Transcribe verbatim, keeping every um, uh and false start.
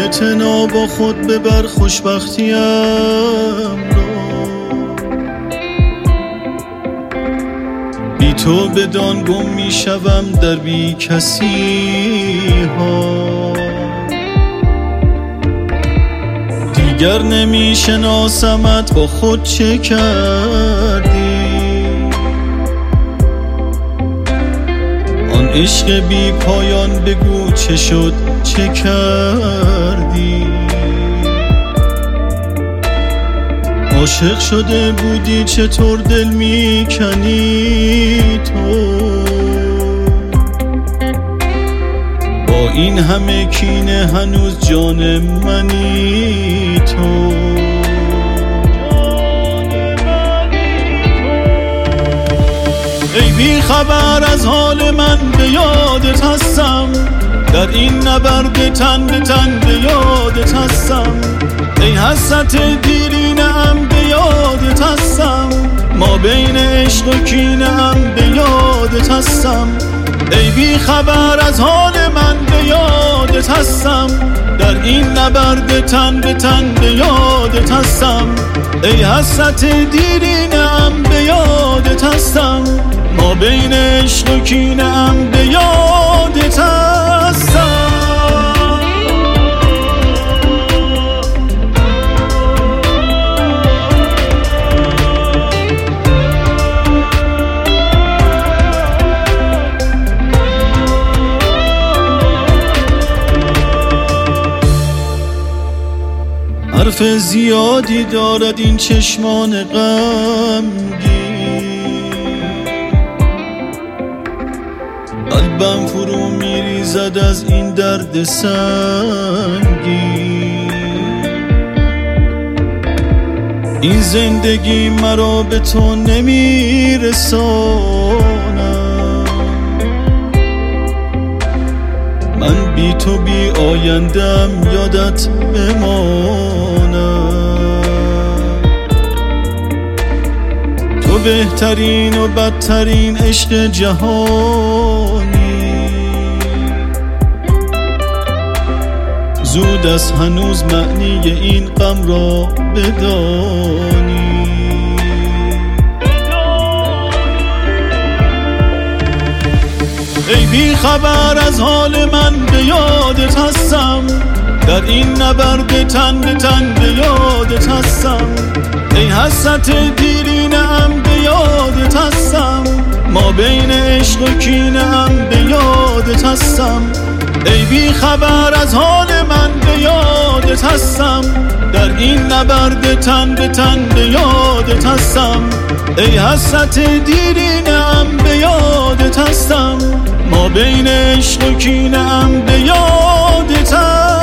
اعتنا با خود ببر خوشبختیم را، بی تو بدان گم می شوم در بی کسی ها. دیگر نمی شناسمت با خود چه کردی، آن عشق بی پایان بگو چه شد چه کردی. عاشق شده بودی چطور دل می کنی تو، با این همه کینه هنوز جان منی تو. ای بی خبر از حال من به یادت هستم، در این نبرد تن به تن به یادت هستم. ای حسرت دیرینه ام به یادت هستم، ما بین عشق و کینه ام به یادت هستم. ای بی خبر از حال من به یادت هستم، در این نبرد تن به تن به یادت هستم. ای حسرت دیرینه ام به یادت هستم، ما بین عشق و کینه ام به یادت هستم. حرف زیادی دارد این چشمان غمگین، قلبم فرو میریزد از این درد سنگین. این زندگی مرا به تو نمیرساند، من بی تو بی آیندم یادت بمانم. تو بهترین و بدترین عشق جهانی، زود است هنوز معنی این غم را بدانی. ای بی خبر از حال من به یادت هستم، در این نبرد تن به تن به یادت هستم. ای حسرت دیرینه ام به یادت هستم، ما بین عشق و کینه ام به یادت هستم. ای بی خبر از حال من به یادت هستم، در این نبرد تن به تن به یادت هستم. ای حسرت دیرینه ام به یادت هستم، ما بین عشق و کینه ام به یادت هستم.